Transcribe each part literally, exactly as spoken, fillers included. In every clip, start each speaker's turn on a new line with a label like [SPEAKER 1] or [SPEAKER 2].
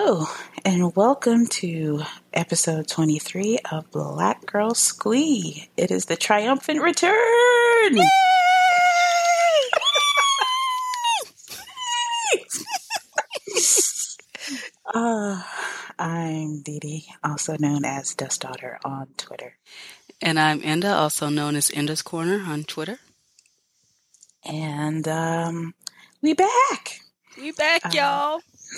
[SPEAKER 1] Hello, and welcome to episode twenty-three of Black Girl Squee. It is the triumphant return! Yay! uh, I'm Dee Dee, also known as Dust Daughter on Twitter.
[SPEAKER 2] And I'm Enda, also known as Enda's Corner on Twitter.
[SPEAKER 1] And um, we back!
[SPEAKER 2] We back, uh, y'all!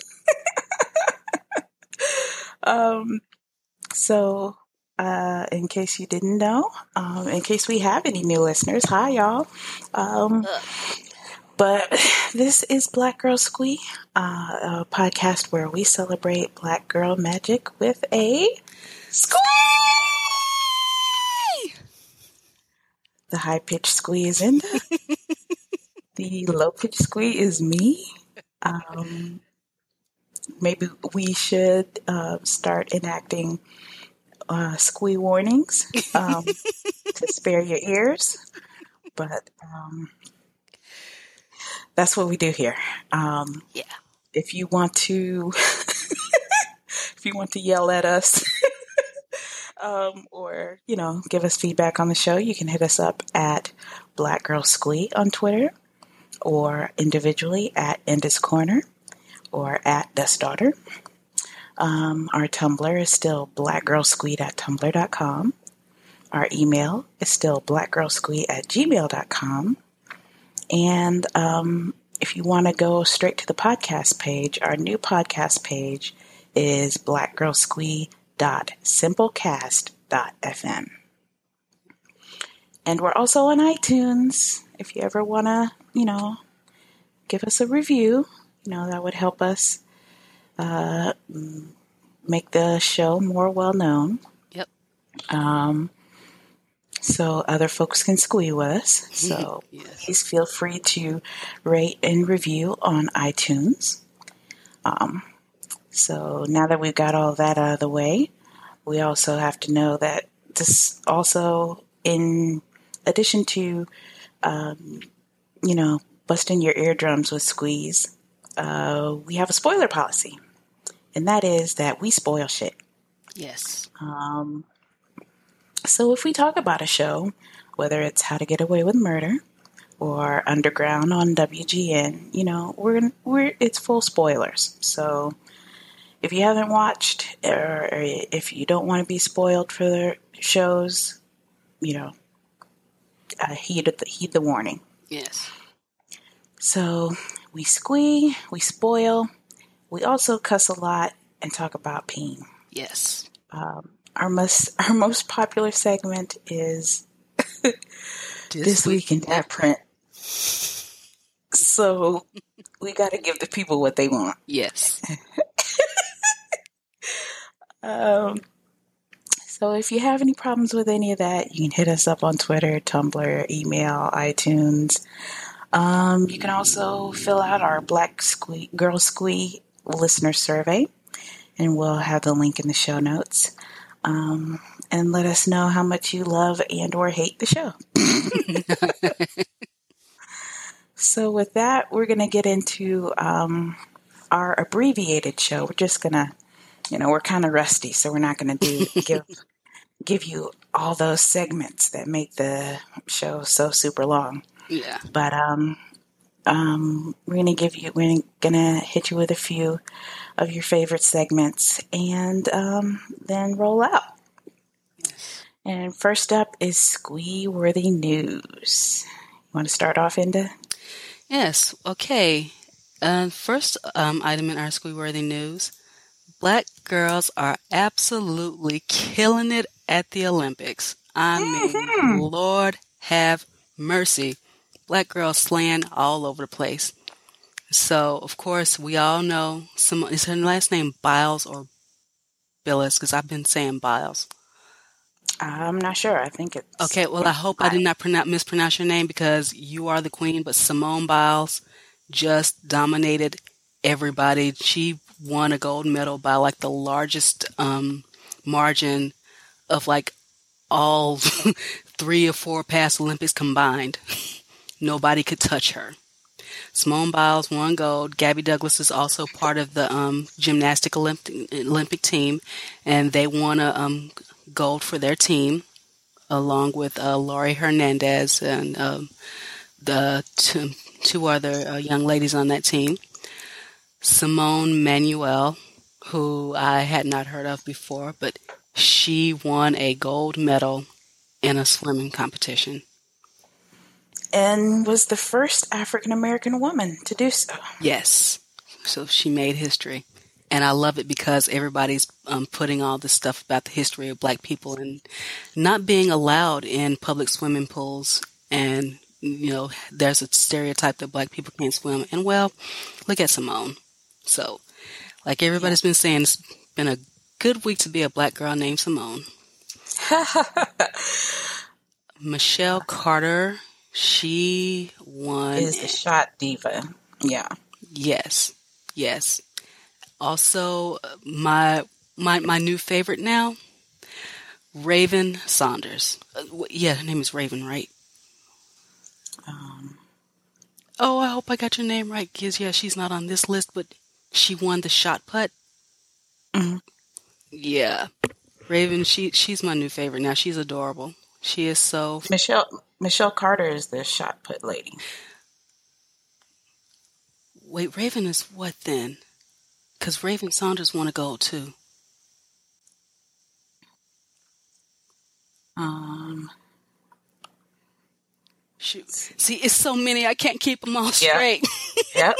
[SPEAKER 1] um, so, uh, in case you didn't know, um, in case we have any new listeners, hi, y'all. Um, but this is Black Girl Squee, uh, a podcast where we celebrate Black girl magic with a squee! The high-pitched squee is Enda. The low-pitched squee is me. Um, maybe we should uh, start enacting uh, squee warnings um, to spare your ears. But um, that's what we do here. Um,
[SPEAKER 2] yeah.
[SPEAKER 1] If you want to, if you want to yell at us, um, or you know, give us feedback on the show, you can hit us up at Black Girl Squee on Twitter, or individually at Enda's Corner, or at Dust Daughter. Um, our Tumblr is still black girl squee dot tumblr dot com. Our email is still black girl squee at gmail dot com. And um, if you want to go straight to the podcast page, our new podcast page is black girl squee dot simplecast dot f m. And we're also on iTunes. If you ever want to, you know, give us a review, you know, that would help us uh, make the show more well-known.
[SPEAKER 2] Yep.
[SPEAKER 1] Um, so other folks can squee with us. So
[SPEAKER 2] yes.
[SPEAKER 1] Please feel free to rate and review on iTunes. Um, so now that we've got all that out of the way, we also have to know that this also, in addition to, um, you know, busting your eardrums with squeeze, uh, we have a spoiler policy. And that is that we spoil shit.
[SPEAKER 2] Yes.
[SPEAKER 1] Um, so if we talk about a show, whether it's How to Get Away with Murder or Underground on W G N, you know, we're we're it's full spoilers. So if you haven't watched, or, or if you don't want to be spoiled for the shows, you know, uh, heed the heed the warning.
[SPEAKER 2] Yes.
[SPEAKER 1] So we squee, we spoil. We also cuss a lot and talk about peeing.
[SPEAKER 2] Yes.
[SPEAKER 1] Um, our most our most popular segment is this, this week in Dad Print. So we got to give the people what they want.
[SPEAKER 2] Yes.
[SPEAKER 1] um. So if you have any problems with any of that, you can hit us up on Twitter, Tumblr, email, iTunes. Um, you can also fill out our Black Squee, Girl Squee listener survey, and we'll have the link in the show notes. Um, and let us know how much you love and or hate the show. So with that, we're going to get into um, our abbreviated show. We're just going to, you know, we're kind of rusty, so we're not going to do give give you all those segments that make the show so super long.
[SPEAKER 2] Yeah.
[SPEAKER 1] But um, um, we're gonna give you, we're gonna hit you with a few of your favorite segments, and um, then roll out. And first up is Squee-worthy news. You want to start off, Enda?
[SPEAKER 2] Yes. Okay. Uh, first um, item in our Squee-worthy news: Black girls are absolutely killing it at the Olympics. I mean, mm-hmm. Lord have mercy. Black girls slaying all over the place. So, of course, we all know, some, is her last name Biles or Billis? Because I've been saying Biles.
[SPEAKER 1] I'm not sure. I think it's...
[SPEAKER 2] Okay, well, I hope I did not pronounce, mispronounce your name, because you are the queen, but Simone Biles just dominated everybody. She won a gold medal by like the largest um, margin of like all three or four past Olympics combined. Nobody could touch her. Simone Biles won gold. Gabby Douglas is also part of the um, gymnastic Olympic, Olympic team, and they won a um, gold for their team, along with uh, Laurie Hernandez and um, the two, two other uh, young ladies on that team. Simone Manuel, who I had not heard of before, but she won a gold medal in a swimming competition.
[SPEAKER 1] And was the first African American woman to do so.
[SPEAKER 2] Yes. So she made history. And I love it because everybody's um, putting all this stuff about the history of black people and not being allowed in public swimming pools. And, you know, there's a stereotype that black people can't swim. And, well, look at Simone. So, like everybody's been saying, it's been a good week to be a black girl named Simone. Michelle Carter, she won.
[SPEAKER 1] Is the shot diva. Yeah.
[SPEAKER 2] Yes. Yes. Also, my my my new favorite now, Raven Saunders. Uh, yeah, her name is Raven, right?
[SPEAKER 1] Um,
[SPEAKER 2] oh, I hope I got your name right, because yeah, she's not on this list, but she won the shot put.
[SPEAKER 1] mm-hmm.
[SPEAKER 2] Yeah, Raven. She she's my new favorite now. She's adorable. She is so.
[SPEAKER 1] Michelle Michelle Carter is the shot put lady.
[SPEAKER 2] Wait, Raven is what then? Because Raven Saunders won a gold too.
[SPEAKER 1] Um.
[SPEAKER 2] Shoot. See, it's so many. I can't keep them all straight.
[SPEAKER 1] Yep.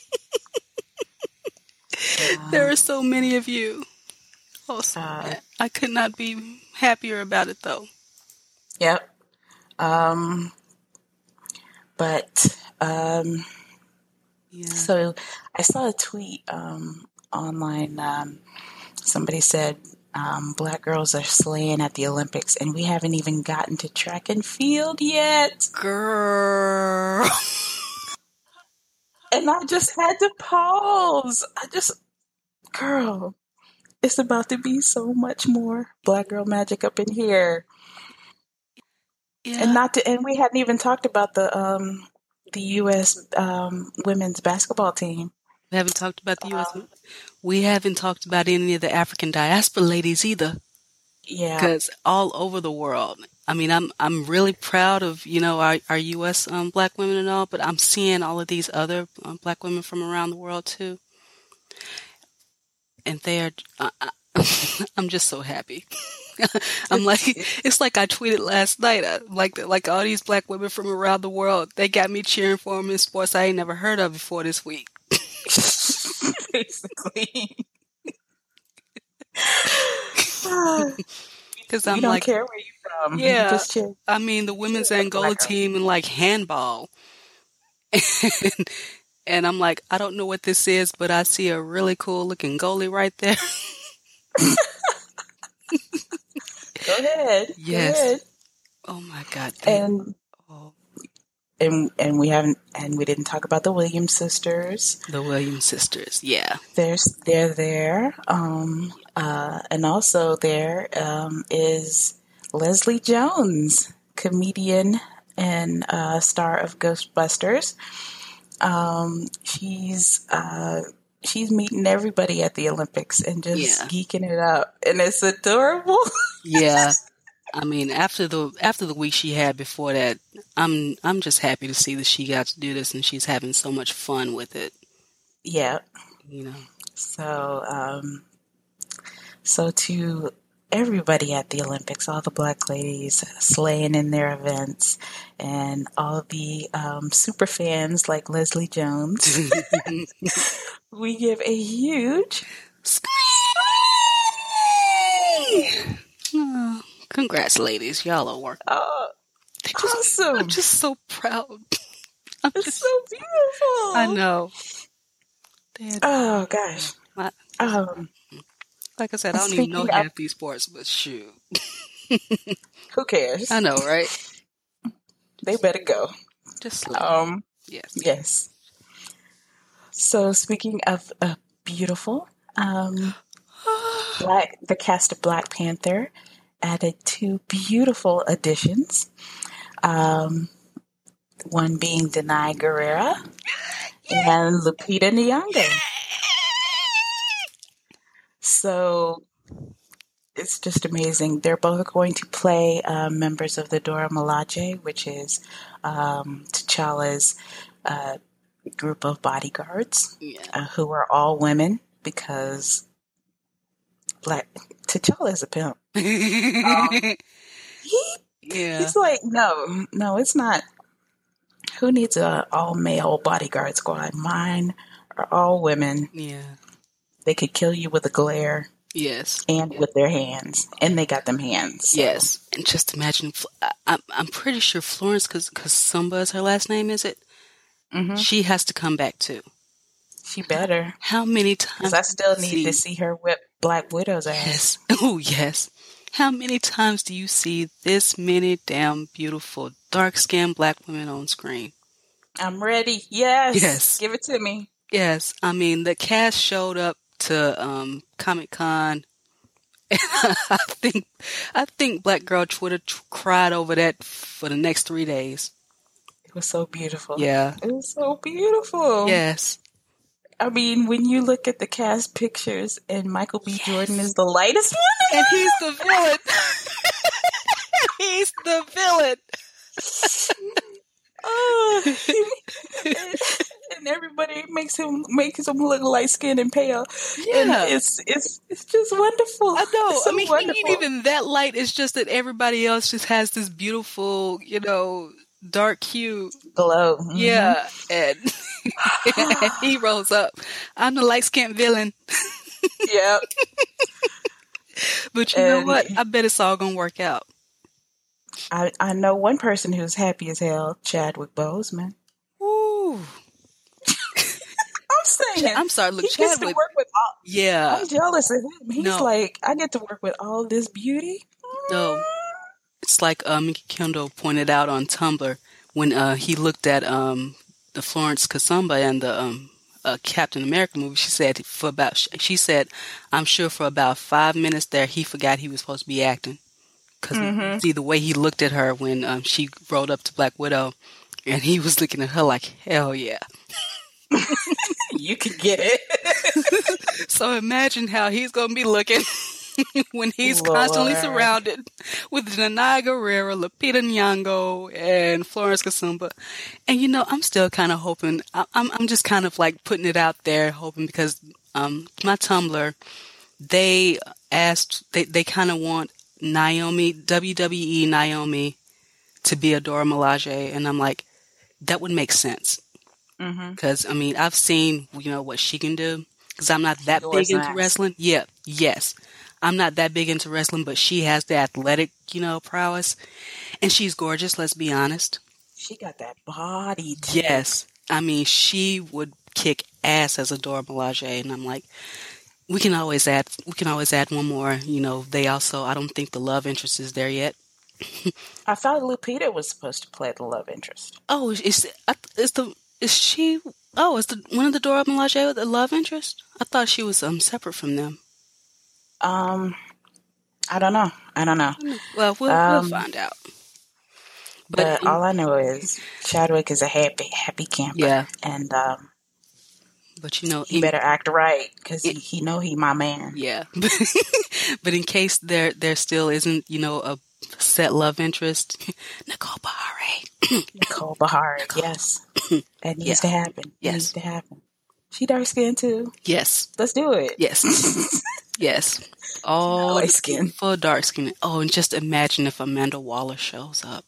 [SPEAKER 2] There are so many of you. Oh, so
[SPEAKER 1] uh,
[SPEAKER 2] I could not be happier about it, though.
[SPEAKER 1] Yep. Um. But um.
[SPEAKER 2] Yeah.
[SPEAKER 1] So I saw a tweet um online. Um, somebody said um, black girls are slaying at the Olympics, and we haven't even gotten to track and field yet.
[SPEAKER 2] Girl.
[SPEAKER 1] And I just had to pause. I just, girl, it's about to be so much more black girl magic up in here.
[SPEAKER 2] Yeah.
[SPEAKER 1] And not to, and we hadn't even talked about the um the U S um, women's basketball team.
[SPEAKER 2] We haven't talked about the U S Um, we haven't talked about any of the African diaspora ladies either.
[SPEAKER 1] Yeah.
[SPEAKER 2] Because all over the world. I mean, I'm I'm really proud of, you know, our, our U S um, black women and all, but I'm seeing all of these other um, black women from around the world too. And they are, uh, I'm just so happy. I'm like, it's like I tweeted last night, uh, like like all these black women from around the world, they got me cheering for them in sports I ain't never heard of before this week.
[SPEAKER 1] Basically.
[SPEAKER 2] Because I'm
[SPEAKER 1] you don't
[SPEAKER 2] like,
[SPEAKER 1] care where you're from.
[SPEAKER 2] Yeah,
[SPEAKER 1] Just cheer.
[SPEAKER 2] I mean, the women's Angola team and like handball. and, and I'm like, I don't know what this is, but I see a really cool looking goalie right there.
[SPEAKER 1] Go ahead.
[SPEAKER 2] Yes.
[SPEAKER 1] Go ahead.
[SPEAKER 2] Oh my God. They,
[SPEAKER 1] and
[SPEAKER 2] oh.
[SPEAKER 1] and and we haven't and we didn't talk about the Williams sisters.
[SPEAKER 2] The Williams sisters, yeah.
[SPEAKER 1] There's they're there. Um uh and also there um is Leslie Jones, comedian and uh star of Ghostbusters. Um she's uh she's meeting everybody at the Olympics and just
[SPEAKER 2] Yeah.
[SPEAKER 1] geeking it up, and it's adorable.
[SPEAKER 2] Yeah. I mean, after the after the week she had before that, I'm I'm just happy to see that she got to do this and she's having so much fun with it.
[SPEAKER 1] Yeah.
[SPEAKER 2] You know.
[SPEAKER 1] So um so to everybody at the Olympics, all the black ladies slaying in their events, and all the um, super fans like Leslie Jones, we give a huge
[SPEAKER 2] oh, congrats, ladies. Y'all are working.
[SPEAKER 1] oh,
[SPEAKER 2] Just,
[SPEAKER 1] awesome.
[SPEAKER 2] I'm just so proud. I'm
[SPEAKER 1] It's
[SPEAKER 2] just,
[SPEAKER 1] so beautiful.
[SPEAKER 2] I know. Had,
[SPEAKER 1] oh gosh.
[SPEAKER 2] my,
[SPEAKER 1] Um,
[SPEAKER 2] like I said, I don't even know half these sports, but shoot.
[SPEAKER 1] Who cares?
[SPEAKER 2] I know, right?
[SPEAKER 1] They better go.
[SPEAKER 2] Just like,
[SPEAKER 1] um,
[SPEAKER 2] yes.
[SPEAKER 1] Yes. So speaking of uh, beautiful, um, Black, the cast of Black Panther added two beautiful additions. Um, one being Denai Guerrera and Lupita Nyong'o. So it's just amazing. They're both going to play uh, members of the Dora Milaje, which is um, T'Challa's uh, group of bodyguards,
[SPEAKER 2] Yeah.
[SPEAKER 1] uh, who are all women because Black T'Challa is a pimp. Um, he
[SPEAKER 2] yeah.
[SPEAKER 1] He's like, no, no, it's not. Who needs a all male bodyguard squad? Mine are all women.
[SPEAKER 2] Yeah.
[SPEAKER 1] They could kill you with a glare.
[SPEAKER 2] Yes.
[SPEAKER 1] And with their hands. And they got them hands. So.
[SPEAKER 2] Yes. And just imagine, I, I'm, I'm pretty sure Florence, because Kasumba is her last name, is it?
[SPEAKER 1] Mm-hmm.
[SPEAKER 2] She has to come back too.
[SPEAKER 1] She better.
[SPEAKER 2] How many times?
[SPEAKER 1] Because I still need
[SPEAKER 2] see,
[SPEAKER 1] to see her whip Black Widow's ass.
[SPEAKER 2] Yes. Oh, yes. How many times do you see this many damn beautiful, dark-skinned black women on screen?
[SPEAKER 1] I'm ready. Yes.
[SPEAKER 2] Yes.
[SPEAKER 1] Give it to me.
[SPEAKER 2] Yes. I mean, the cast showed up to um, Comic-Con. And I think, I think Black Girl Twitter t- cried over that for the next three days.
[SPEAKER 1] It was so beautiful.
[SPEAKER 2] Yeah.
[SPEAKER 1] It was so beautiful.
[SPEAKER 2] Yes.
[SPEAKER 1] I mean, when you look at the cast pictures and Michael B. Yes. Jordan is the lightest one.
[SPEAKER 2] And he's the villain. He's the villain.
[SPEAKER 1] Oh, and everybody makes him makes him look light skinned and pale.
[SPEAKER 2] Yeah.
[SPEAKER 1] And it's it's it's just wonderful.
[SPEAKER 2] I know.
[SPEAKER 1] So
[SPEAKER 2] I mean,
[SPEAKER 1] wonderful.
[SPEAKER 2] he ain't even that light. It's just that everybody else just has this beautiful, you know, dark hue
[SPEAKER 1] glow. Mm-hmm.
[SPEAKER 2] Yeah, and, and he rolls up. I'm the light skinned villain.
[SPEAKER 1] Yeah.
[SPEAKER 2] But you and know what? I bet it's all gonna work out.
[SPEAKER 1] I, I know one person who's happy as hell, Chadwick Boseman.
[SPEAKER 2] Ooh.
[SPEAKER 1] I'm saying.
[SPEAKER 2] I'm sorry, look,
[SPEAKER 1] he
[SPEAKER 2] Chadwick.
[SPEAKER 1] Gets to work with all,
[SPEAKER 2] yeah.
[SPEAKER 1] I'm jealous of him. He's
[SPEAKER 2] no.
[SPEAKER 1] like, I get to work with all this beauty.
[SPEAKER 2] No. It's like uh, Mickey Kendall pointed out on Tumblr when uh, he looked at um, the Florence Kasumba and the um, uh, Captain America movie. She said for about. She said, I'm sure for about five minutes there, he forgot he was supposed to be acting. Because mm-hmm. see the way he looked at her when um, she rolled up to Black Widow, and he was looking at her like, hell yeah.
[SPEAKER 1] You can get it.
[SPEAKER 2] So imagine how he's going to be looking when he's Lord. Constantly surrounded with Denai Guerrera, Lupita Nyong'o, and Florence Kasumba. And you know, I'm still kind of hoping, I- I'm I'm just kind of like putting it out there, hoping because um, my Tumblr, they asked, they, they kind of want Naomi, W W E Naomi, to be a Dora Milaje, and I'm like, that would make sense. Because, mm-hmm. I mean, I've seen, you know, what she can do, because I'm not that Dora's big into nice. Wrestling. Yeah, yes. I'm not that big into wrestling, but she has the athletic, you know, prowess, and she's gorgeous, let's be honest.
[SPEAKER 1] She got that body, too.
[SPEAKER 2] Yes. I mean, she would kick ass as a Dora Milaje, and I'm like, We can always add. We can always add one more. You know, they also. I don't think the love interest is there yet.
[SPEAKER 1] I thought Lupita was supposed to play the love interest.
[SPEAKER 2] Oh, is is the is she? Oh, is the one of the Dora Milaje the love interest? I thought she was um separate from them.
[SPEAKER 1] Um, I don't know. I don't know.
[SPEAKER 2] Well, we'll, um, we'll find out.
[SPEAKER 1] But, but all I know is Chadwick is a happy happy camper.
[SPEAKER 2] Yeah,
[SPEAKER 1] and um.
[SPEAKER 2] But you know,
[SPEAKER 1] he in, better act right because he, he know he my man.
[SPEAKER 2] Yeah, but in case there there still isn't, you know, a set love interest, Nicole Bahari.
[SPEAKER 1] Nicole Bahari, Nicole. Yes, that needs yeah. to happen. Yes, needs to happen. She dark skinned too.
[SPEAKER 2] Yes,
[SPEAKER 1] let's do it.
[SPEAKER 2] Yes, yes. All
[SPEAKER 1] light skin
[SPEAKER 2] for dark skin. Oh, and just imagine if Amanda Waller shows up.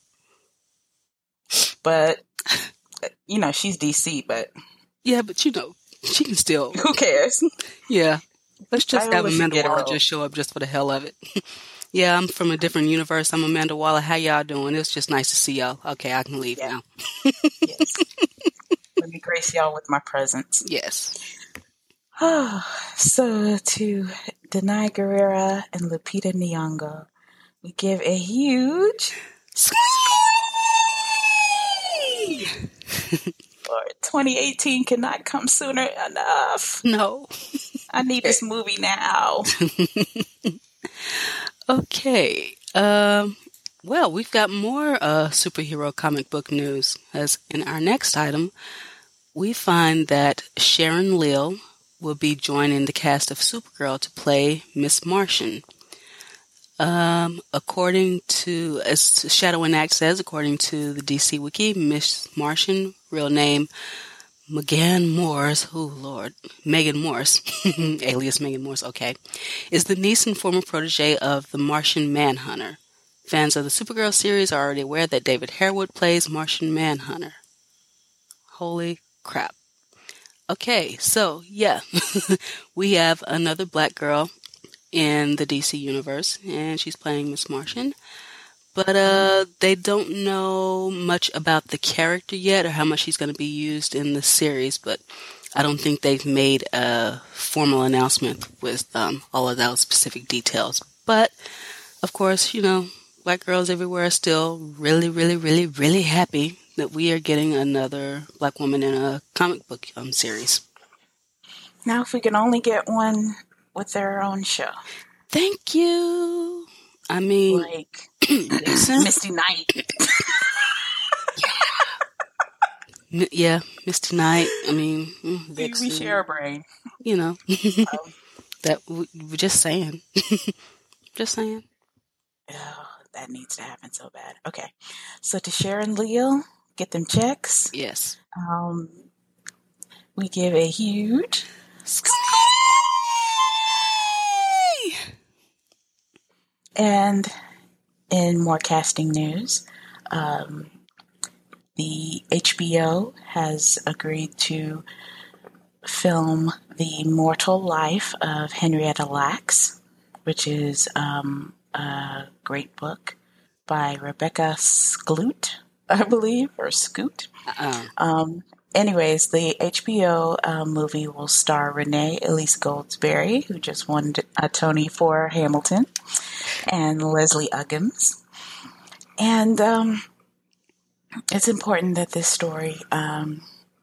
[SPEAKER 1] But you know she's D C, but
[SPEAKER 2] yeah, but you know. She can still.
[SPEAKER 1] Who cares?
[SPEAKER 2] Yeah. Let's just
[SPEAKER 1] I
[SPEAKER 2] have Amanda Waller just show up just for the hell of it. Yeah, I'm from a different universe. I'm Amanda Waller. How y'all doing? It was just nice to see y'all. Okay, I can leave yeah. now.
[SPEAKER 1] Yes. Let me grace y'all with my presence.
[SPEAKER 2] Yes.
[SPEAKER 1] Oh, so to Denai Guerrera and Lupita Nyong'o, we give a huge twenty eighteen cannot come sooner enough.
[SPEAKER 2] No.
[SPEAKER 1] I need this movie now.
[SPEAKER 2] Okay. Um, Well, we've got more uh, superhero comic book news. As in our next item, we find that Sharon Leal will be joining the cast of Supergirl to play Miss Martian. Um, according to, as Shadow and Axe says, according to the D C Wiki, Miss Martian, real name Megan Morse, oh Lord, Megan Morse, alias Megan Morse, okay, is the niece and former protege of the Martian Manhunter. Fans of the Supergirl series are already aware that David Harewood plays Martian Manhunter. Holy crap. Okay, so yeah, we have another black girl in the D C universe, and she's playing Miss Martian. But uh, they don't know much about the character yet or how much she's going to be used in the series, but I don't think they've made a formal announcement with um, all of those specific details. But, of course, you know, black girls everywhere are still really, really, really, really happy that we are getting another black woman in a comic book um, series.
[SPEAKER 1] Now, if we can only get one with their own show.
[SPEAKER 2] Thank you. I mean,
[SPEAKER 1] like Misty Knight.
[SPEAKER 2] yeah. yeah, Misty Knight. I mean, Vixen,
[SPEAKER 1] we share a brain.
[SPEAKER 2] You know, um, that we, we're just saying. Just saying.
[SPEAKER 1] Oh, that needs to happen so bad. Okay, so to Sharon Leal, get them checks.
[SPEAKER 2] Yes.
[SPEAKER 1] Um, we give a huge. And in more casting news, um, the H B O has agreed to film The Immortal Life of Henrietta Lacks, which is um, a great book by Rebecca Skloot, I believe, or Scoot.
[SPEAKER 2] Uh-uh.
[SPEAKER 1] Um, anyways, the H B O uh, movie will star Renee Elise Goldsberry, who just won a Tony for Hamilton, and Leslie Uggams. And um, it's important that this story um,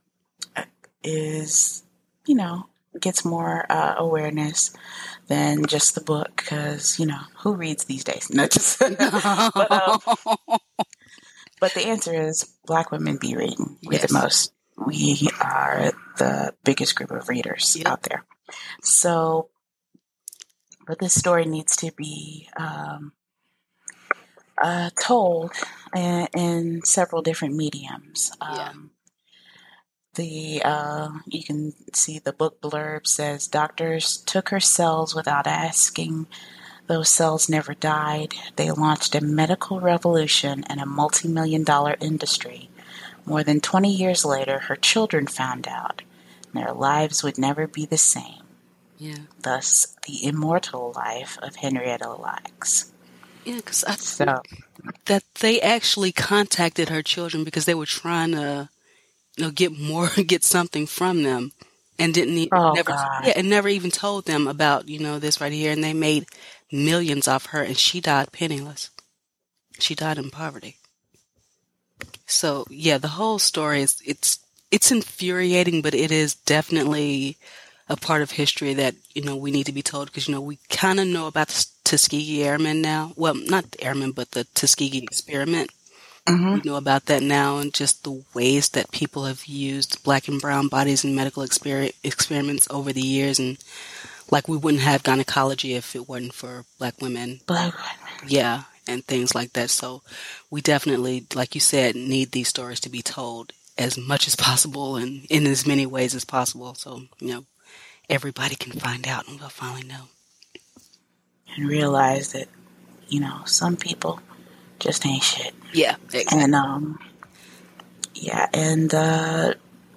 [SPEAKER 1] is, you know, gets more uh, awareness than just the book, because, you know, who reads these days? No, just, but, um, but the answer is black women be reading. We're
[SPEAKER 2] Yes.
[SPEAKER 1] the most. We are the biggest group of readers
[SPEAKER 2] Yep.
[SPEAKER 1] out there. So, but this story needs to be um, uh, told in, in several different mediums.
[SPEAKER 2] Yeah.
[SPEAKER 1] Um, the uh, you can see the book blurb says doctors took her cells without asking. Those cells never died. They launched a medical revolution and a multi-million dollar industry. More than twenty years later, her children found out, and their lives would never be the same.
[SPEAKER 2] Yeah.
[SPEAKER 1] Thus, the immortal life of Henrietta Lacks.
[SPEAKER 2] Yeah, because I
[SPEAKER 1] So,
[SPEAKER 2] think that they actually contacted her children because they were trying to, you know, get more, get something from them, and didn't even,
[SPEAKER 1] oh
[SPEAKER 2] never,
[SPEAKER 1] God.
[SPEAKER 2] yeah, and never even told them about, you know, this right here, and they made millions off her, and she died penniless. She died in poverty. So yeah, the whole story is it's it's infuriating, but it is definitely a part of history that, you know, we need to be told, because, you know, we kind of know about the Tuskegee Airmen now. Well, not the Airmen, but the Tuskegee experiment.
[SPEAKER 1] Mm-hmm.
[SPEAKER 2] We know about that now, and just the ways that people have used black and brown bodies in medical exper- experiments over the years. And like, we wouldn't have gynecology if it wasn't for black women.
[SPEAKER 1] Black women.
[SPEAKER 2] Yeah, and things like that. So we definitely, like you said, need these stories to be told as much as possible and in as many ways as possible. So, you know, everybody can find out and we'll finally know.
[SPEAKER 1] And realize that, you know, some people just ain't shit.
[SPEAKER 2] Yeah, exactly.
[SPEAKER 1] And, um, yeah, and, uh,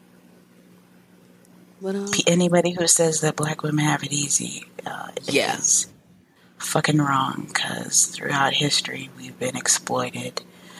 [SPEAKER 2] But, um,
[SPEAKER 1] anybody who says that black women have it easy, uh,
[SPEAKER 2] Yeah.
[SPEAKER 1] is fucking wrong, because throughout history we've been exploited.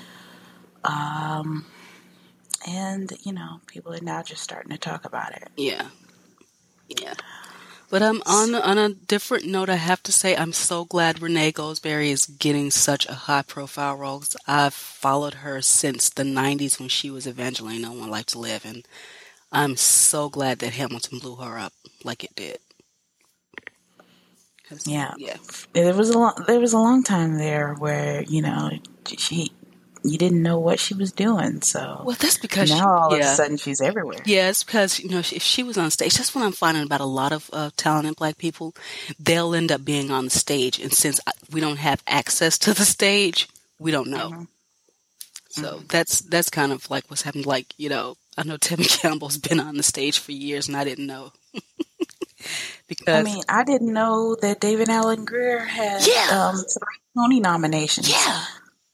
[SPEAKER 1] Um, and, you know, people are now just starting to talk about it.
[SPEAKER 2] yeah, yeah. But um, on on a different note, I have to say I'm so glad Renee Goldsberry is getting such a high profile role. 'Cause I've followed her since the nineties when she was Evangeline on One Life to Live, and I'm so glad that Hamilton blew her up like it did.
[SPEAKER 1] Yeah,
[SPEAKER 2] Yeah.
[SPEAKER 1] there was a long, there was a long time there where you know she you didn't know what she was doing. So
[SPEAKER 2] Well, that's because she,
[SPEAKER 1] now all of a
[SPEAKER 2] yeah.
[SPEAKER 1] sudden she's everywhere.
[SPEAKER 2] Yeah, it's because, you know, if she was on stage, that's what I'm finding about a lot of uh, talented black people. They'll end up being on the stage. And since we don't have access to the stage, we don't know.
[SPEAKER 1] Mm-hmm.
[SPEAKER 2] So
[SPEAKER 1] Mm-hmm.
[SPEAKER 2] that's that's kind of like what's happened. Like, you know, I know Tevin Campbell's been on the stage for years and I didn't know.
[SPEAKER 1] I
[SPEAKER 2] Because,
[SPEAKER 1] mean, I didn't know that David Allen Greer had
[SPEAKER 2] yeah,
[SPEAKER 1] um, three Tony nominations.
[SPEAKER 2] yeah.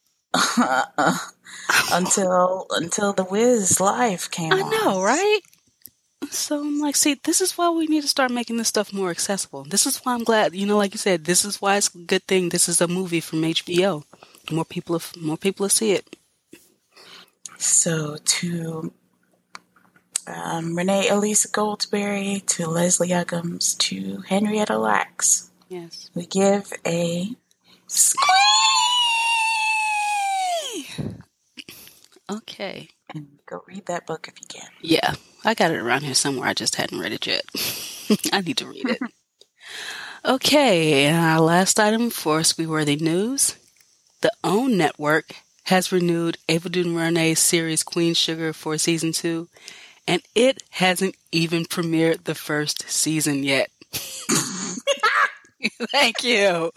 [SPEAKER 1] until until The Wiz Live came
[SPEAKER 2] I
[SPEAKER 1] on.
[SPEAKER 2] know, right? So I'm like, see, this is why we need to start making this stuff more accessible. This is why I'm glad, you know, like you said, this is why it's a good thing. This is a movie from H B O. More people, more people will see it.
[SPEAKER 1] So to um, Renee Elise Goldsberry, to Leslie Uggams, to Henrietta Lacks,
[SPEAKER 2] Yes,
[SPEAKER 1] we give a squee.
[SPEAKER 2] Okay.
[SPEAKER 1] And go read that book if you can.
[SPEAKER 2] Yeah, I got it around here somewhere. I just hadn't read it yet. I need to read it. Okay, and our last item for Squeeworthy News. The OWN Network has renewed Ava DuVernay's series Queen Sugar for season two, and it hasn't even premiered the first season yet. Thank you.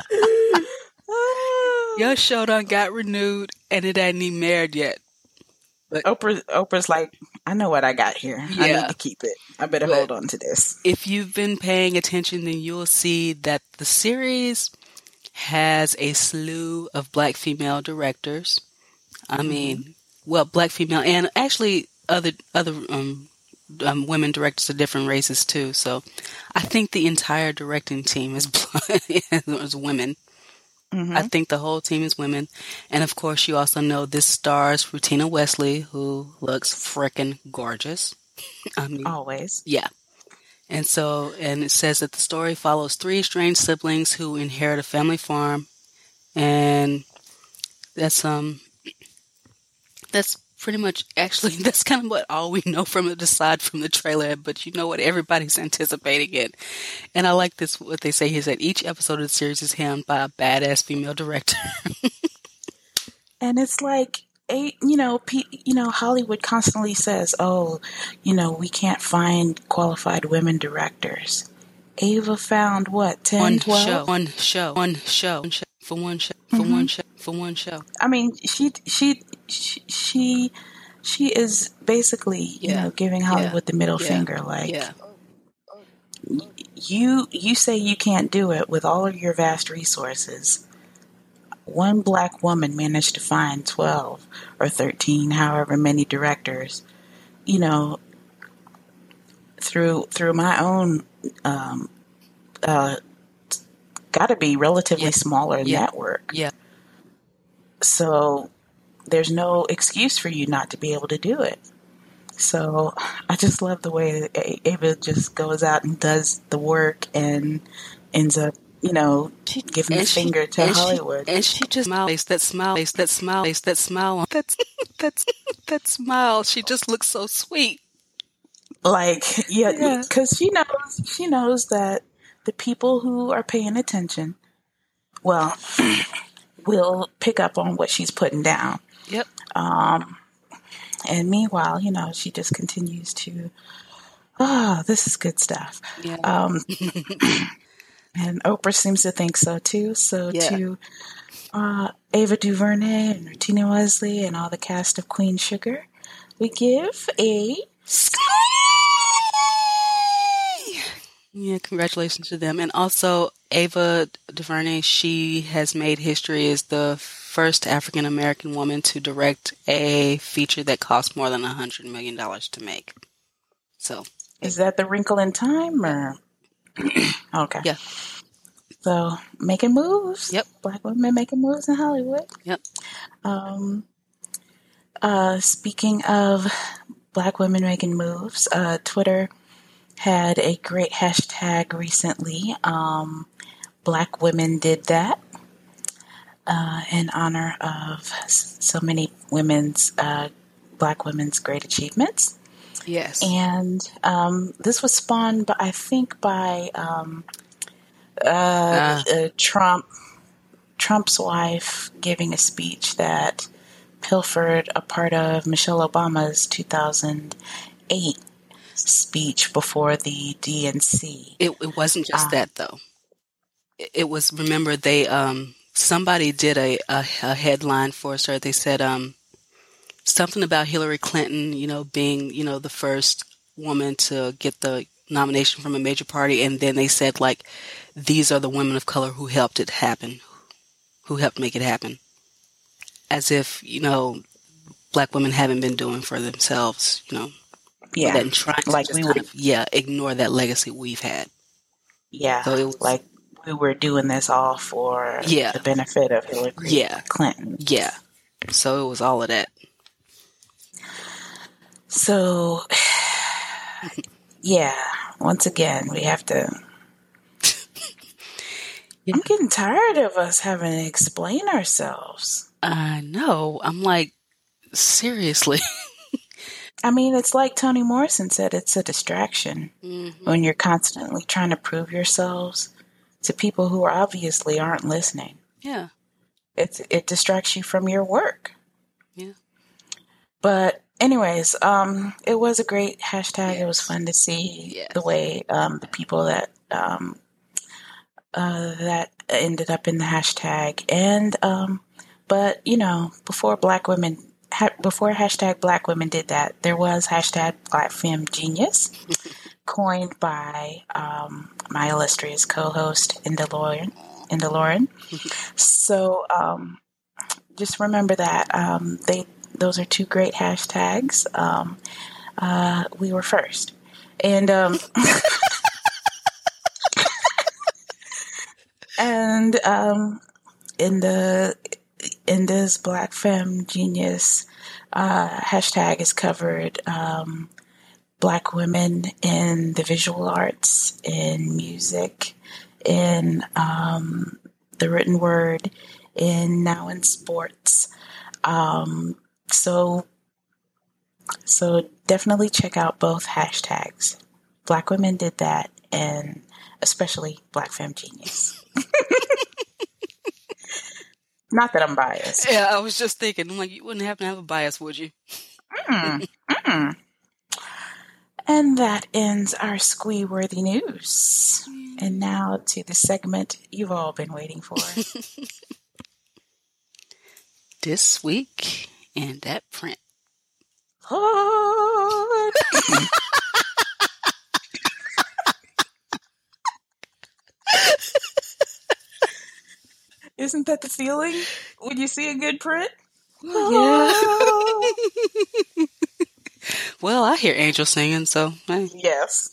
[SPEAKER 2] Your show done got renewed, and it ain't even aired yet.
[SPEAKER 1] But Oprah, Oprah's like, I know what I got here.
[SPEAKER 2] Yeah.
[SPEAKER 1] I need to keep it. I better
[SPEAKER 2] But
[SPEAKER 1] hold on to this.
[SPEAKER 2] If you've been paying attention, then you'll see that the series has a slew of black female directors. I mm-hmm. mean, well, black female and actually other other um, um, women directors of different races too. So I think the entire directing team is is women. Mm-hmm. I think the whole team is women. And of course, you also know this stars Rutina Wesley, who looks frickin' gorgeous. I mean,
[SPEAKER 1] always.
[SPEAKER 2] Yeah. And so, and it says that the story follows three estranged siblings who inherit a family farm. And that's, um, that's pretty much, actually, that's kind of what all we know from it, aside from the trailer. But you know what? Everybody's anticipating it. And I like this, what they say is that each episode of the series is helmed by a badass female director.
[SPEAKER 1] And it's like, a, you know, P, you know, Hollywood constantly says, oh, you know, we can't find qualified women directors. Ava found what, ten,
[SPEAKER 2] one
[SPEAKER 1] twelve?
[SPEAKER 2] Show, one show, one show, one show, for one show, for mm-hmm. one show, for one show.
[SPEAKER 1] I mean, she, she, she, she, she is basically, yeah. you know, giving Hollywood yeah. the middle
[SPEAKER 2] yeah.
[SPEAKER 1] finger. Like,
[SPEAKER 2] yeah.
[SPEAKER 1] you, you say you can't do it with all of your vast resources. One black woman managed to find twelve or thirteen, however many directors, you know, through through my own, um, uh, got to be relatively yeah. smaller
[SPEAKER 2] yeah.
[SPEAKER 1] network.
[SPEAKER 2] Yeah.
[SPEAKER 1] So there's no excuse for you not to be able to do it. So I just love the way Ava just goes out and does the work and ends up, you know,
[SPEAKER 2] she,
[SPEAKER 1] giving the
[SPEAKER 2] she,
[SPEAKER 1] finger to
[SPEAKER 2] and
[SPEAKER 1] Hollywood.
[SPEAKER 2] She, and she just smiles, that smile, that smile, that smile, that's, that's, that smile. She just looks so sweet.
[SPEAKER 1] Like, yeah, because yeah. she knows, she knows that the people who are paying attention, well, will pick up on what she's putting down.
[SPEAKER 2] Yep.
[SPEAKER 1] Um, and meanwhile, you know, she just continues to, oh, this is good stuff.
[SPEAKER 2] Yeah.
[SPEAKER 1] Um, And Oprah seems to think so too. So yeah. to uh, Ava DuVernay and Rutina Wesley and all the cast of Queen Sugar, we give a squee!
[SPEAKER 2] Yeah, congratulations to them. And also Ava DuVernay, she has made history as the first African American woman to direct a feature that cost more than a hundred million dollars to make. So,
[SPEAKER 1] is that The Wrinkle in Time or? Okay.
[SPEAKER 2] Yeah.
[SPEAKER 1] So making moves.
[SPEAKER 2] Yep.
[SPEAKER 1] Black women making moves in Hollywood.
[SPEAKER 2] Yep.
[SPEAKER 1] Um. Uh. Speaking of black women making moves, uh, Twitter had a great hashtag recently. Um, Black women did that. Uh, in honor of so many women's, uh, black women's great achievements.
[SPEAKER 2] Yes.
[SPEAKER 1] And um, this was spawned, by, I think, by um, uh,
[SPEAKER 2] Uh,
[SPEAKER 1] uh, Trump, Trump's wife giving a speech that pilfered a part of Michelle Obama's two thousand eight speech before the D N C.
[SPEAKER 2] it, it wasn't just
[SPEAKER 1] Um,
[SPEAKER 2] that though. It, it was, remember they, um, somebody did a, a, a headline for us, or they said, um, something about Hillary Clinton, you know, being, you know, the first woman to get the nomination from a major party. And then they said, like, these are the women of color who helped it happen, who helped make it happen. As if, you know, black women haven't been doing for themselves, you know,
[SPEAKER 1] yeah,
[SPEAKER 2] and trying to
[SPEAKER 1] like
[SPEAKER 2] just
[SPEAKER 1] we
[SPEAKER 2] kind
[SPEAKER 1] were,
[SPEAKER 2] of, yeah, ignore that legacy we've had.
[SPEAKER 1] yeah,
[SPEAKER 2] So it was,
[SPEAKER 1] like we were doing this all for
[SPEAKER 2] yeah,
[SPEAKER 1] the benefit of Hillary
[SPEAKER 2] yeah,
[SPEAKER 1] Clinton.
[SPEAKER 2] yeah. So it was all of that.
[SPEAKER 1] So, yeah, once again, we have to.
[SPEAKER 2] Yeah.
[SPEAKER 1] I'm getting tired of us having to explain ourselves.
[SPEAKER 2] I know. I'm like, seriously.
[SPEAKER 1] I mean, it's like Toni Morrison said, it's a distraction
[SPEAKER 2] Mm-hmm.
[SPEAKER 1] when you're constantly trying to prove yourselves to people who are obviously aren't listening.
[SPEAKER 2] Yeah.
[SPEAKER 1] It's, it distracts you from your work.
[SPEAKER 2] Yeah.
[SPEAKER 1] But anyways, um, it was a great hashtag.
[SPEAKER 2] Yes.
[SPEAKER 1] It was fun to see
[SPEAKER 2] Yes.
[SPEAKER 1] the way um, the people that um, uh, that ended up in the hashtag. And um, but you know, before Black women, ha- before hashtag Black women did that, there was hashtag Black Femme Genius, coined by um, my illustrious co-host Inda Lauren. Inda Lauren. So um, just remember that um, they. Those are two great hashtags. Um, uh, we were first. And um, and um, in the in this Black Femme Genius uh, hashtag is covered um, Black women in the visual arts, in music, in um, the written word, in now in sports. Um, So, so definitely check out both hashtags. Black women did that, and especially Black Femme Genius. Not that I'm biased.
[SPEAKER 2] Yeah, I was just thinking, I'm like, you wouldn't happen to have a bias, would you?
[SPEAKER 1] Mm, mm. And that ends our squee-worthy news. And now to the segment you've all been waiting for.
[SPEAKER 2] This week in that print.
[SPEAKER 1] Lord. Isn't that the feeling when you see a good print?
[SPEAKER 2] Yeah. Well, I hear angels singing, so hey.
[SPEAKER 1] Yes.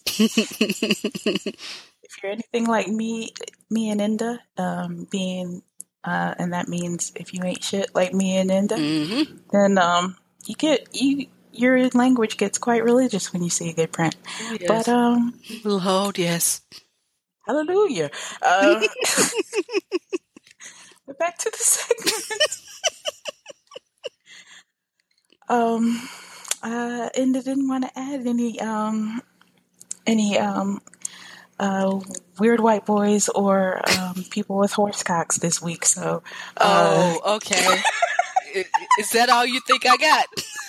[SPEAKER 1] If you're anything like me, me and Inda, um, being, uh, and that means if you ain't shit like me and Inda,
[SPEAKER 2] Mm-hmm.
[SPEAKER 1] then um, you get you your language gets quite religious when you see a good print.
[SPEAKER 2] Oh, yes.
[SPEAKER 1] But um,
[SPEAKER 2] Lord, yes.
[SPEAKER 1] hallelujah. Uh, but back to the segment. um, uh, Inda didn't want to add any um any um. Uh, weird white boys or um, people with horse cocks this week. So, uh,
[SPEAKER 2] Oh, okay. Is that all you think I got?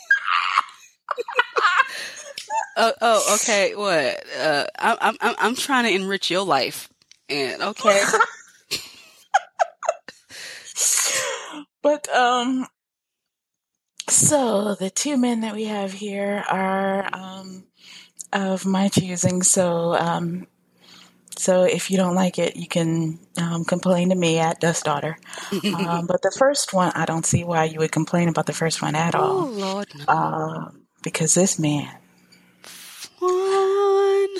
[SPEAKER 2] oh, oh, okay. What? Uh, I'm, I'm, I'm trying to enrich your life, and okay.
[SPEAKER 1] but um, so the two men that we have here are um of my choosing. So um. So if you don't like it, you can um, complain to me at Dust Daughter. Um, but the first one, I don't see why you would complain about the first one at all.
[SPEAKER 2] Oh, Lord, no.
[SPEAKER 1] Uh, because this man,
[SPEAKER 2] Fine.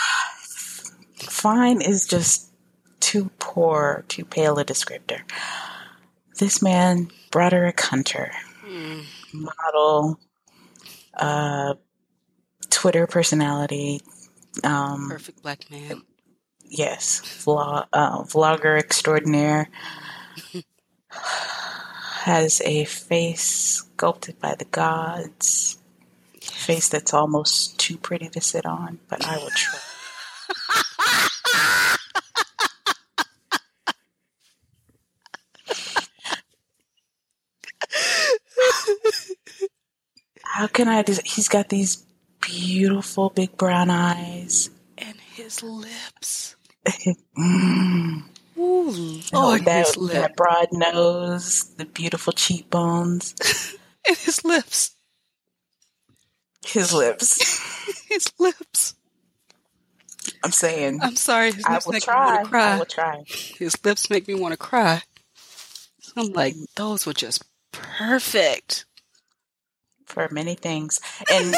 [SPEAKER 1] fine is just too poor, too pale a descriptor. This man, Broderick Hunter,
[SPEAKER 2] Mm.
[SPEAKER 1] model, uh, Twitter personality, um,
[SPEAKER 2] Perfect black man.
[SPEAKER 1] yes, vlog, uh, vlogger extraordinaire, has a face sculpted by the gods, face that's almost too pretty to sit on, but I will try. how can I? Des- he's got these beautiful big brown eyes
[SPEAKER 2] and his lips.
[SPEAKER 1] mm.
[SPEAKER 2] Ooh,
[SPEAKER 1] Oh,
[SPEAKER 2] Lord,
[SPEAKER 1] that
[SPEAKER 2] his lip.
[SPEAKER 1] that broad nose, the beautiful cheekbones,
[SPEAKER 2] and his lips.
[SPEAKER 1] his lips.
[SPEAKER 2] his lips.
[SPEAKER 1] I'm saying.
[SPEAKER 2] I'm sorry. His
[SPEAKER 1] I
[SPEAKER 2] lips
[SPEAKER 1] will
[SPEAKER 2] make
[SPEAKER 1] try.
[SPEAKER 2] me want to cry.
[SPEAKER 1] I will try.
[SPEAKER 2] His lips make me want to cry. I'm like, those were just perfect
[SPEAKER 1] for many things, and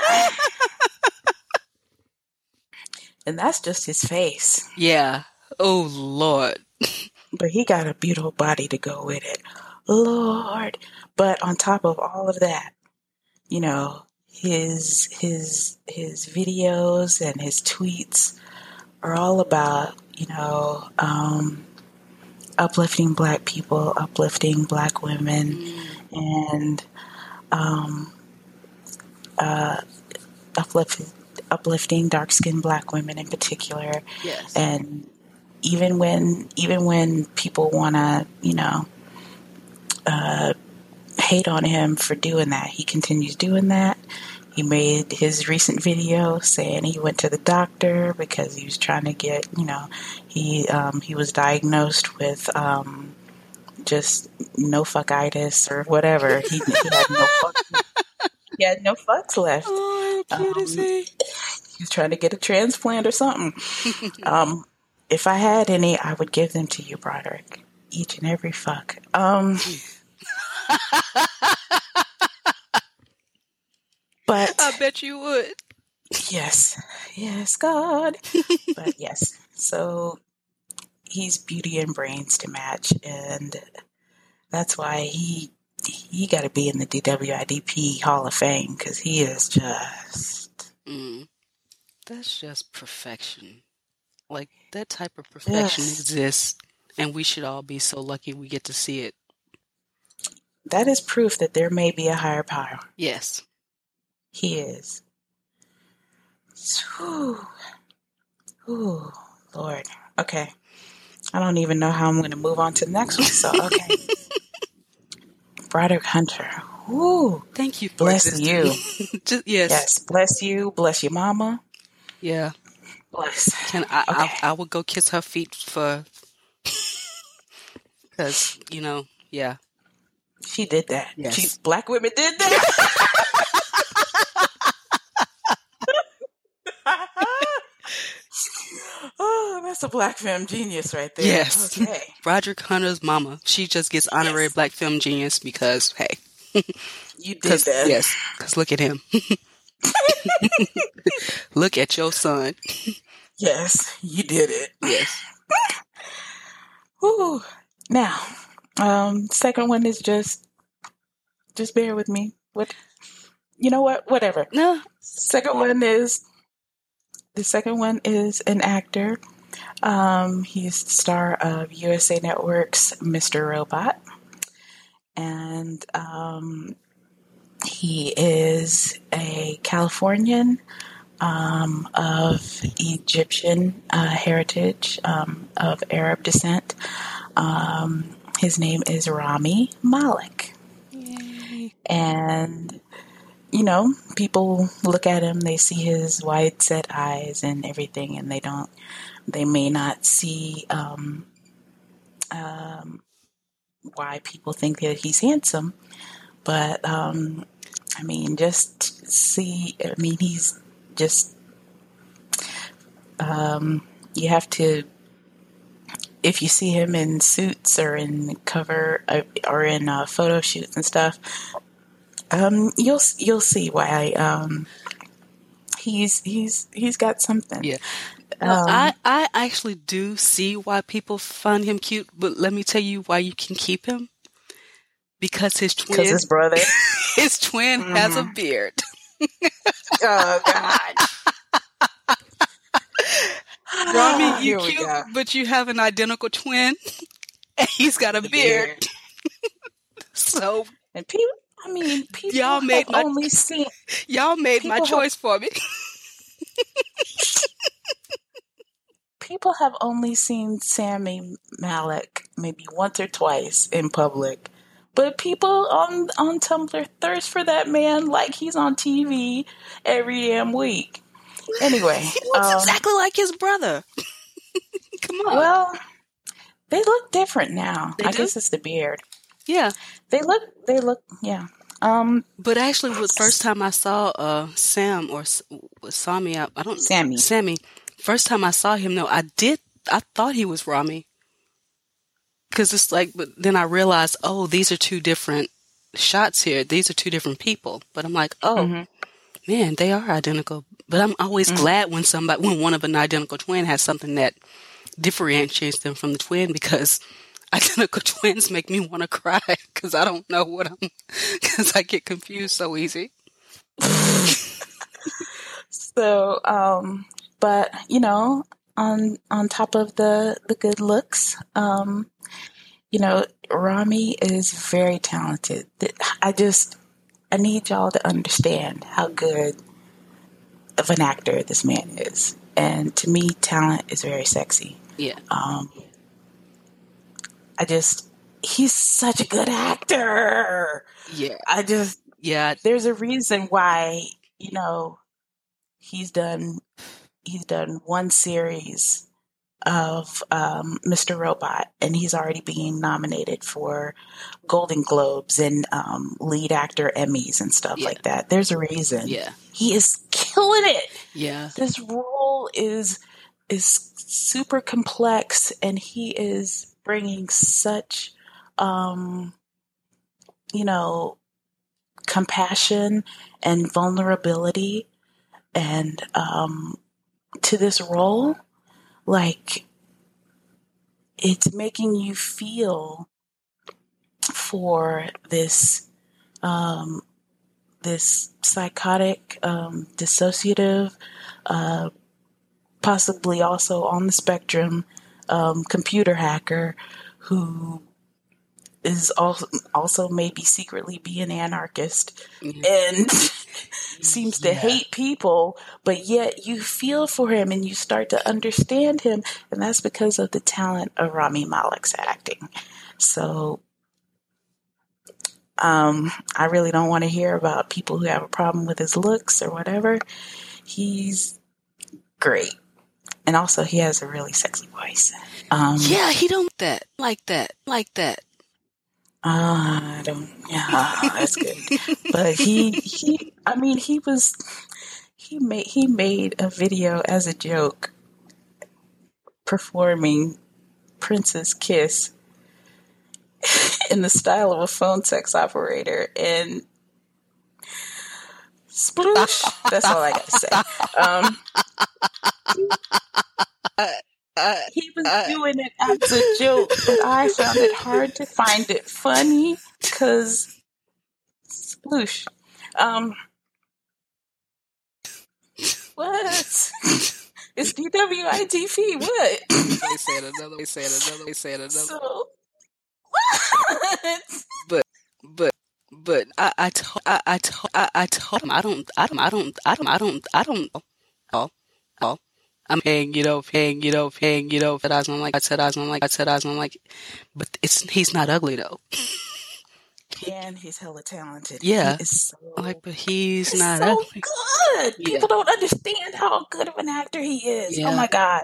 [SPEAKER 1] and that's just his face.
[SPEAKER 2] Yeah. Oh Lord.
[SPEAKER 1] But he got a beautiful body to go with it, Lord. But on top of all of that, you know, his his his videos and his tweets are all about, you know, um, uplifting Black people, uplifting Black women, mm. and um, uh, uplifting uplifting dark-skinned Black women in particular.
[SPEAKER 2] Yes.
[SPEAKER 1] And even when even when people want to, you know, uh, hate on him for doing that, he continues doing that. He made his recent video saying he went to the doctor because he was trying to get, you know, he um, he was diagnosed with um, just no fuckitis or whatever. He, he had no fuck, he had no fucks left.
[SPEAKER 2] Oh, how cute
[SPEAKER 1] um,
[SPEAKER 2] is he?
[SPEAKER 1] He was trying to get a transplant or something. um, if I had any, I would give them to you, Broderick. Each and every fuck. Um, but
[SPEAKER 2] I bet you would.
[SPEAKER 1] Yes, yes, God. But yes, so he's beauty and brains to match, and that's why he he got to be in the D W I D P Hall of Fame because he is just
[SPEAKER 2] mm, that's just perfection. Like that type of perfection yes. exists, and we should all be so lucky we get to see it.
[SPEAKER 1] That is proof that there may be a higher power.
[SPEAKER 2] Yes,
[SPEAKER 1] he is. Whew. Ooh, Lord. Okay. I don't even know how I'm going to move on to the next one. So, okay. Broderick Hunter. Ooh.
[SPEAKER 2] Thank you. For
[SPEAKER 1] bless
[SPEAKER 2] existing.
[SPEAKER 1] you.
[SPEAKER 2] Just, yes.
[SPEAKER 1] Yes. Bless you. Bless your mama.
[SPEAKER 2] Yeah.
[SPEAKER 1] Bless.
[SPEAKER 2] Can I?
[SPEAKER 1] Okay.
[SPEAKER 2] I, I would go kiss her feet for, because you know, yeah.
[SPEAKER 1] She did that.
[SPEAKER 2] Yes.
[SPEAKER 1] She, Black women did that. Oh, that's a Black film genius right there.
[SPEAKER 2] Yes.
[SPEAKER 1] Okay.
[SPEAKER 2] Broderick Hunter's mama. She just gets honorary yes. Black film genius because, hey.
[SPEAKER 1] You did that.
[SPEAKER 2] Yes. Because look at him. Look at your son.
[SPEAKER 1] Yes. You did it.
[SPEAKER 2] Yes.
[SPEAKER 1] Whew. Now, um, second one is just, just bear with me. What, you know what? Whatever.
[SPEAKER 2] No.
[SPEAKER 1] Second one is, the second one is an actor. Um, he's the star of U S A Network's Mister Robot. And um, he is a Californian um, of Egyptian uh, heritage, um, of Arab descent. Um, his name is Rami Malek.
[SPEAKER 2] Yay.
[SPEAKER 1] And you know, people look at him, they see his wide set eyes and everything, and they don't, they may not see um, um, why people think that he's handsome. But, um, I mean, just see, I mean, he's just, um, you have to, if you see him in suits or in cover or in uh, photo shoots and stuff, Um, you'll you'll see why um, he's he's he's got something.
[SPEAKER 2] Yeah, no, um, I I actually do see why people find him cute, but let me tell you why you can keep him. Because his twin,
[SPEAKER 1] because his brother,
[SPEAKER 2] his twin mm-hmm. has a beard.
[SPEAKER 1] Oh God,
[SPEAKER 2] Rami, you cute, but you have an identical twin, and he's got a beard. beard. So
[SPEAKER 1] and people. I mean, people
[SPEAKER 2] y'all made
[SPEAKER 1] have
[SPEAKER 2] my,
[SPEAKER 1] only seen...
[SPEAKER 2] Y'all made my choice have, for me.
[SPEAKER 1] People have only seen Sami Malek maybe once or twice in public but people on on Tumblr thirst for that man like he's on T V every damn week. Anyway,
[SPEAKER 2] He looks
[SPEAKER 1] um,
[SPEAKER 2] exactly like his brother. Come on.
[SPEAKER 1] well, they look different now.
[SPEAKER 2] They
[SPEAKER 1] I
[SPEAKER 2] do?
[SPEAKER 1] guess it's the beard.
[SPEAKER 2] Yeah.
[SPEAKER 1] They look. They look. Yeah. Um,
[SPEAKER 2] But actually, the first time I saw uh, Sam or S- saw me, I, I don't
[SPEAKER 1] Sammy.
[SPEAKER 2] Sammy. First time I saw him, though, I did. I thought he was Rami. Because it's like, but then I realized, oh, these are two different shots here. These are two different people. But I'm like, oh,
[SPEAKER 1] Mm-hmm.
[SPEAKER 2] man, they are identical. But I'm always
[SPEAKER 1] Mm.
[SPEAKER 2] glad when somebody, when one of an identical twin has something that differentiates them from the twin, because identical twins make me want to cry because I don't know what I'm, because I get confused so easy.
[SPEAKER 1] So, um, but you know, on on top of the the good looks, um, you know, Rami is very talented. Th- I just I need y'all to understand how good of an actor this man is, and to me, talent is very sexy.
[SPEAKER 2] Yeah.
[SPEAKER 1] Um, I just he's such a good actor.
[SPEAKER 2] Yeah.
[SPEAKER 1] I just
[SPEAKER 2] Yeah.
[SPEAKER 1] there's a reason why, you know, he's done he's done one series of um, Mister Robot, and he's already being nominated for Golden Globes and um, lead actor Emmys and stuff
[SPEAKER 2] Yeah.
[SPEAKER 1] like that. There's a reason.
[SPEAKER 2] Yeah.
[SPEAKER 1] He is killing it.
[SPEAKER 2] Yeah.
[SPEAKER 1] This role is is super complex, and he is bringing such, um, you know, compassion and vulnerability and um, to this role. Like, it's making you feel for this um, this psychotic, um, dissociative, uh, possibly also on the spectrum, um, computer hacker who is also also maybe secretly be an anarchist and seems to
[SPEAKER 2] Yeah.
[SPEAKER 1] hate people, but yet you feel for him and you start to understand him, and that's because of the talent of Rami Malek's acting. So um, I really don't want to hear about people who have a problem with his looks or whatever. He's great. And also he has a really sexy voice. Um,
[SPEAKER 2] Yeah, he don't like that. Like that. Like that.
[SPEAKER 1] Uh, I don't. Yeah, that's good. But he, he. I mean, he was. He made. He made a video as a joke, performing Prince's Kiss in the style of a phone sex operator, and sploosh. That's all I got to say. Um,
[SPEAKER 2] Uh,
[SPEAKER 1] he was
[SPEAKER 2] uh,
[SPEAKER 1] doing it as a joke, but I found it hard to find it funny because sploosh. Um, what? It's D W I T V. What?
[SPEAKER 2] they said another. They said another. They said another.
[SPEAKER 1] So what?
[SPEAKER 2] But but but I I told I I told I, I told him I don't I don't I don't I don't I don't I don't oh oh I'm paying you know paying you know paying you know. I said I'm like I said I'm like I said I'm like, but it's he's not ugly though.
[SPEAKER 1] And he's hella talented.
[SPEAKER 2] Yeah.
[SPEAKER 1] He is so,
[SPEAKER 2] Like, but he's,
[SPEAKER 1] he's
[SPEAKER 2] not
[SPEAKER 1] so
[SPEAKER 2] ugly.
[SPEAKER 1] good.
[SPEAKER 2] Yeah.
[SPEAKER 1] People don't understand how good of an actor he is.
[SPEAKER 2] Yeah.
[SPEAKER 1] Oh my God.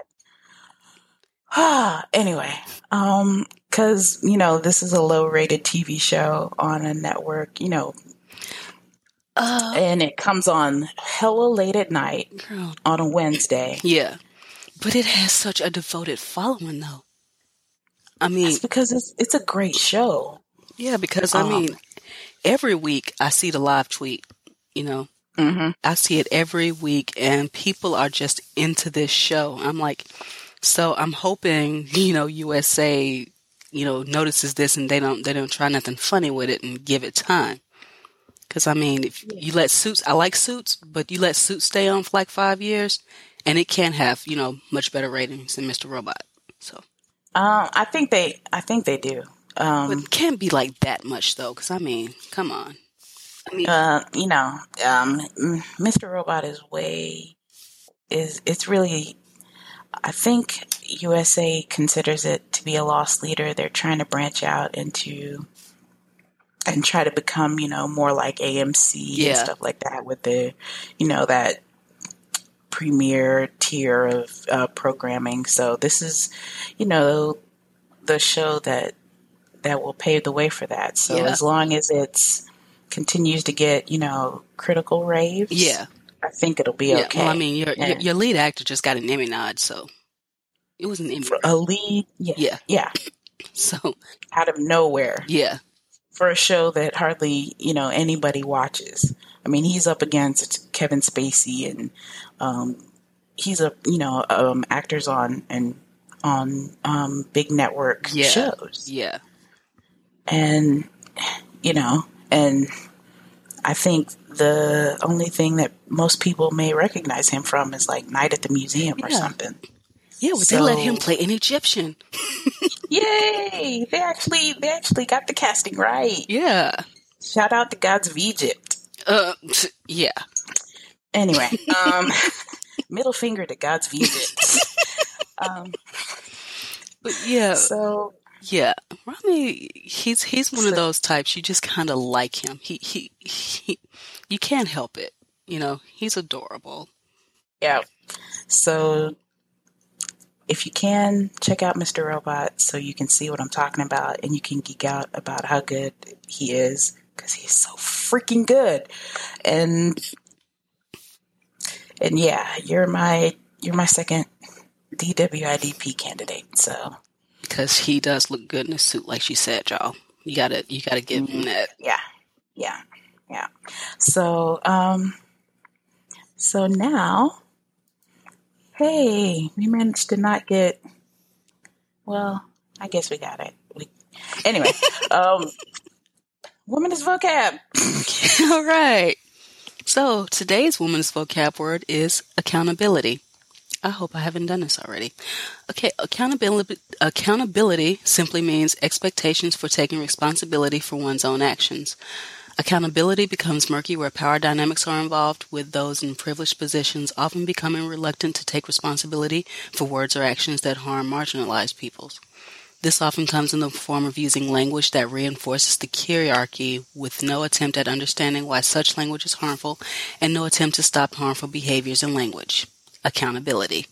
[SPEAKER 1] Ah, anyway, um, cause, you know, this is a low rated T V show on a network, you know,
[SPEAKER 2] Uh,
[SPEAKER 1] and it comes on hella late at night
[SPEAKER 2] girl.
[SPEAKER 1] on a Wednesday.
[SPEAKER 2] Yeah. But it has such a devoted following though. I mean,
[SPEAKER 1] It's because it's, it's a great show.
[SPEAKER 2] yeah, because I
[SPEAKER 1] Um,
[SPEAKER 2] mean, every week I see the live tweet, you know,
[SPEAKER 1] Mm-hmm.
[SPEAKER 2] I see it every week and people are just into this show. I'm like, so I'm hoping, you know, U S A, you know, notices this and they don't, they don't try nothing funny with it and give it time. Cause I mean, if
[SPEAKER 1] Yeah.
[SPEAKER 2] you let Suits, I like Suits, but you let Suits stay on for like five years and it can have, you know, much better ratings than Mister Robot. So,
[SPEAKER 1] Um, I think they, I think they do.
[SPEAKER 2] but
[SPEAKER 1] Um,
[SPEAKER 2] it can't be like that much though. Cause I mean, come on. I mean,
[SPEAKER 1] uh, you know, um, m- Mister Robot is way, is, it's really, I think U S A considers it to be a lost leader. They're trying to branch out into and try to become, you know, more like A M C and
[SPEAKER 2] Yeah.
[SPEAKER 1] stuff like that with the, you know, that premier tier of uh, programming. So this is, you know, the show that that will pave the way for that. So
[SPEAKER 2] Yeah.
[SPEAKER 1] as long as it's continues to get, you know, critical raves,
[SPEAKER 2] Yeah.
[SPEAKER 1] I think it'll be
[SPEAKER 2] Yeah.
[SPEAKER 1] okay.
[SPEAKER 2] Well, I mean, your, your
[SPEAKER 1] And
[SPEAKER 2] your lead actor just got an Emmy nod, so it was an Emmy.
[SPEAKER 1] for a lead, yeah,
[SPEAKER 2] Yeah.
[SPEAKER 1] yeah,
[SPEAKER 2] So
[SPEAKER 1] out of nowhere
[SPEAKER 2] yeah.
[SPEAKER 1] for a show that hardly, you know, anybody watches. I mean, he's up against Kevin Spacey, and um, he's a, you know, um, actors on and on um, big network
[SPEAKER 2] Yeah.
[SPEAKER 1] shows,
[SPEAKER 2] Yeah.
[SPEAKER 1] and you know, and I think the only thing that most people may recognize him from is like Night at the Museum or
[SPEAKER 2] Yeah.
[SPEAKER 1] something.
[SPEAKER 2] Yeah, but they
[SPEAKER 1] So-
[SPEAKER 2] let him play an Egyptian.
[SPEAKER 1] Yay! They actually they actually got the casting right.
[SPEAKER 2] Yeah.
[SPEAKER 1] Shout out to Gods of Egypt.
[SPEAKER 2] Uh, t- yeah.
[SPEAKER 1] Anyway, um, middle finger to Gods of Egypt. um,
[SPEAKER 2] But yeah,
[SPEAKER 1] so
[SPEAKER 2] yeah. Rami, he's he's one of
[SPEAKER 1] So-
[SPEAKER 2] those types you just kind of like him. He, he he you can't help it. You know, he's adorable.
[SPEAKER 1] yeah, so if you can check out Mister Robot, so you can see what I'm talking about, and you can geek out about how good he is, because he's so freaking good. And and yeah, you're my you're my second D W I D P candidate. So
[SPEAKER 2] Because he does look good in a suit, like she said, y'all. You gotta you gotta give him that.
[SPEAKER 1] yeah, yeah, yeah. So um, so now, hey, we managed to not get. Well, I guess we got it. We, anyway, um, womanist vocab.
[SPEAKER 2] All right. So today's woman's vocab word is accountability. I hope I haven't done this already. Okay, accountability accountability simply means expectations for taking responsibility for one's own actions. Accountability becomes murky where power dynamics are involved, with those in privileged positions often becoming reluctant to take responsibility for words or actions that harm marginalized peoples. This often comes in the form of using language that reinforces the hierarchy with no attempt at understanding why such language is harmful and no attempt to stop harmful behaviors in language. Accountability.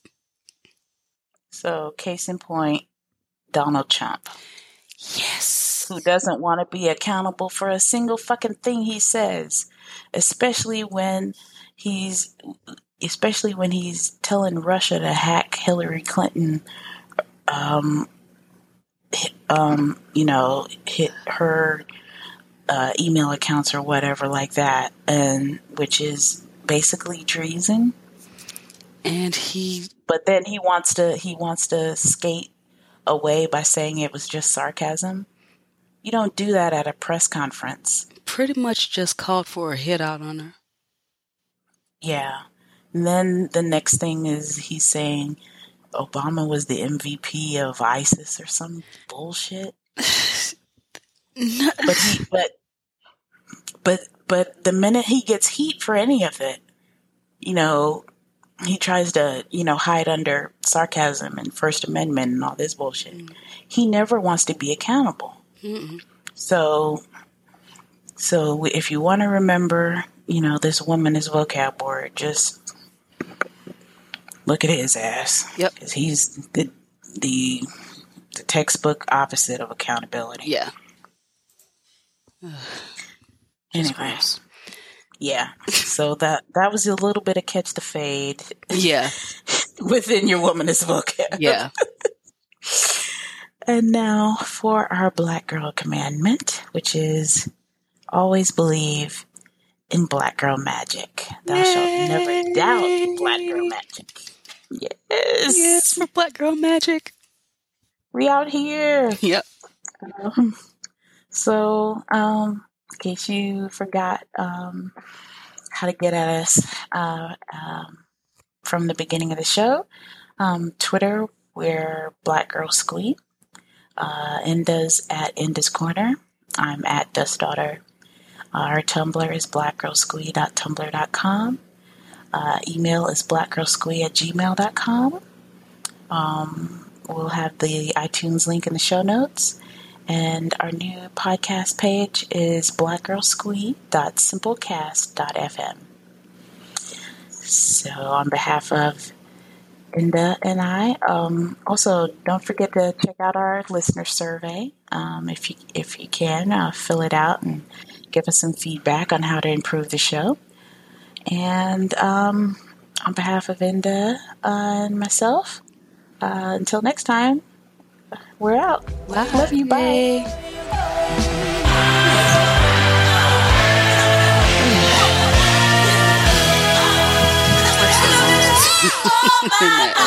[SPEAKER 1] So, case in point, Donald Trump,
[SPEAKER 2] Yes.
[SPEAKER 1] who doesn't want to be accountable for a single fucking thing he says, especially when he's especially when he's telling Russia to hack Hillary Clinton, um, um, you know, hit her uh, email accounts or whatever like that, and which is basically treason.
[SPEAKER 2] And he
[SPEAKER 1] But then he wants to he wants to skate away by saying it was just sarcasm. You don't do that at a press conference.
[SPEAKER 2] pretty much just called for a hit out on her.
[SPEAKER 1] Yeah. And then the next thing is he's saying Obama was the M V P of ISIS or some bullshit.
[SPEAKER 2] No.
[SPEAKER 1] But he but but but the minute he gets heat for any of it, you know, he tries to, you know, hide under sarcasm and First Amendment and all this bullshit.
[SPEAKER 2] Mm.
[SPEAKER 1] He never wants to be accountable.
[SPEAKER 2] Mm-mm.
[SPEAKER 1] So, so if you want to remember, you know, this woman is vocab word, just look at his ass.
[SPEAKER 2] Yep.
[SPEAKER 1] Because he's the, the the textbook opposite of accountability.
[SPEAKER 2] Yeah. Just
[SPEAKER 1] Anyway,
[SPEAKER 2] gross.
[SPEAKER 1] yeah. So that that was a little bit of catch the fade
[SPEAKER 2] Yeah.
[SPEAKER 1] within your womanist vocab.
[SPEAKER 2] Yeah.
[SPEAKER 1] And now for our Black Girl Commandment, which is always believe in Black Girl magic. Thou shalt never doubt Black Girl magic. Yes.
[SPEAKER 2] Yes, for Black Girl Magic.
[SPEAKER 1] We out here.
[SPEAKER 2] Yep.
[SPEAKER 1] Um, so, um, in case you forgot um, how to get at us uh, um, from the beginning of the show, um, Twitter, we're Black Girl Squee. Uh, Inda's at Inda's Corner. I'm at Dust Daughter. Our Tumblr is black girl squee dot tumblr dot com. Uh, email is black girl squee at gmail dot com. Um, we'll have the iTunes link in the show notes. And our new podcast page is black girl squee dot simplecast dot f m. So on behalf of Linda and I, um, also don't forget to check out our listener survey. Um, if you if you can, uh, fill it out and give us some feedback on how to improve the show. And um, on behalf of Linda and myself, uh, until next time, we're out.
[SPEAKER 2] Bye.
[SPEAKER 1] Love you. Bye.
[SPEAKER 2] Nice.